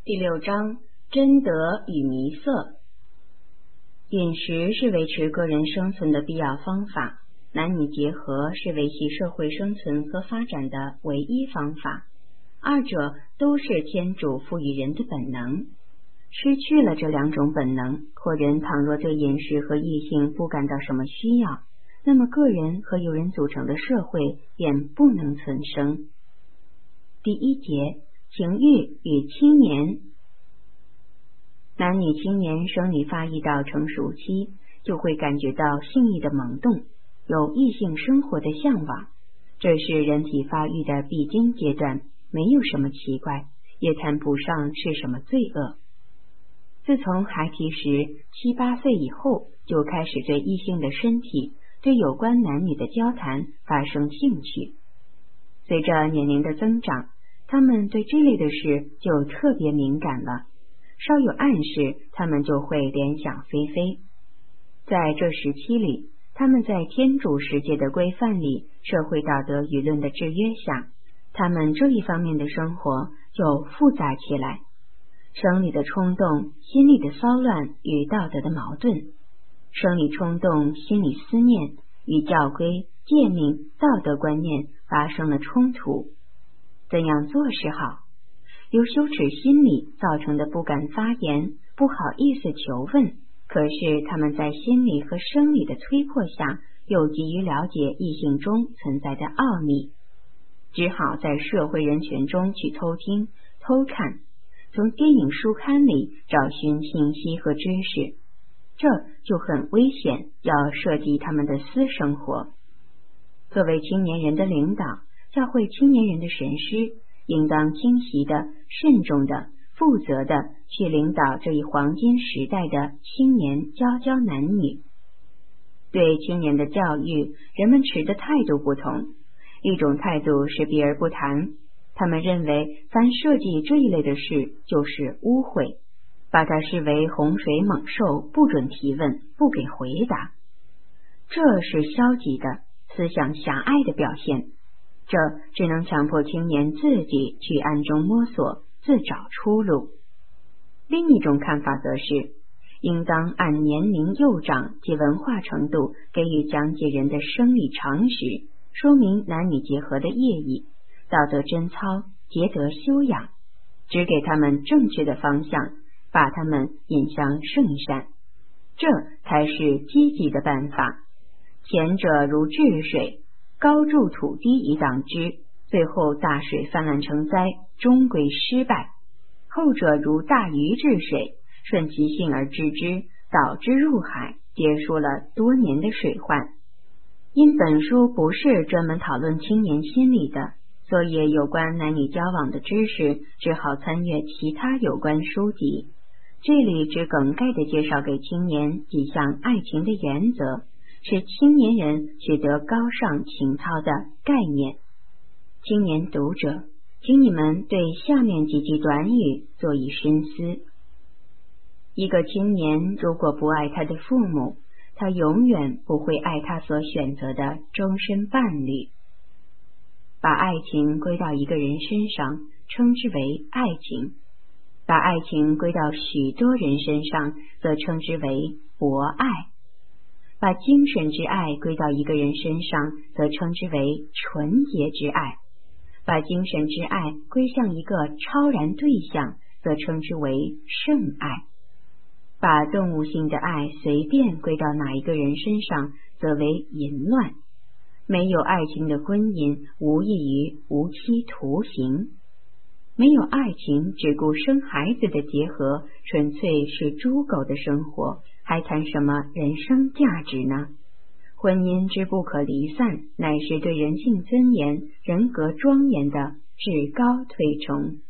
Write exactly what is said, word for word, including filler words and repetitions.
第六章，真德与迷色。饮食是维持个人生存的必要方法，男女结合是维系社会生存和发展的唯一方法，二者都是天主赋予人的本能。失去了这两种本能，或人倘若对饮食和异性不感到什么需要，那么个人和由人组成的社会便不能存生。第一节，情欲与青年。男女青年生理发育到成熟期，就会感觉到性欲的萌动，有异性生活的向往，这是人体发育的必经阶段，没有什么奇怪，也谈不上是什么罪恶。自从孩提时七八岁以后，就开始对异性的身体，对有关男女的交谈发生兴趣。随着年龄的增长，他们对这类的事就特别敏感了，稍有暗示，他们就会联想飞飞。在这时期里，他们在天主世界的规范里，社会道德舆论的制约下，他们这一方面的生活就复杂起来。生理的冲动、心理的骚乱与道德的矛盾，生理冲动、心理思念与教规、诫命、道德观念发生了冲突。怎样做是好？由羞耻心理造成的不敢发言，不好意思求问，可是他们在心理和生理的催迫下，又急于了解异性中存在的奥秘，只好在社会人群中去偷听、偷看，从电影书刊里找寻信息和知识，这就很危险，要涉及他们的私生活。作为青年人的领导，教会青年人的神师应当清晰的、慎重的、负责的去领导这一黄金时代的青年交交男女。对青年的教育，人们持的态度不同，一种态度是避而不谈，他们认为凡涉及这一类的事就是污秽，把它视为洪水猛兽，不准提问，不给回答。这是消极的、思想狭隘的表现，这只能强迫青年自己去暗中摸索，自找出路。另一种看法则是，应当按年龄幼长及文化程度给予讲解人的生理常识，说明男女结合的意义，道德贞操、节德修养，指给他们正确的方向，把他们引向圣善，这才是积极的办法。前者如治水，高筑土堤以挡之，最后大水泛滥成灾，终归失败；后者如大禹治水，顺其性而治之，导之入海，结束了多年的水患。因本书不是专门讨论青年心理的，所以有关男女交往的知识只好参阅其他有关书籍。这里只梗概地介绍给青年几项爱情的原则，是青年人取得高尚情操的概念。青年读者，请你们对下面几句短语做以深思。一个青年如果不爱他的父母，他永远不会爱他所选择的终身伴侣。把爱情归到一个人身上，称之为爱情；把爱情归到许多人身上，则称之为博爱；把精神之爱归到一个人身上，则称之为纯洁之爱；把精神之爱归向一个超然对象，则称之为圣爱；把动物性的爱随便归到哪一个人身上，则为淫乱。没有爱情的婚姻无异于无期徒刑，没有爱情只顾生孩子的结合，纯粹是猪狗的生活，还谈什么人生价值呢？婚姻之不可离散，乃是对人性尊严、人格庄严的至高推崇。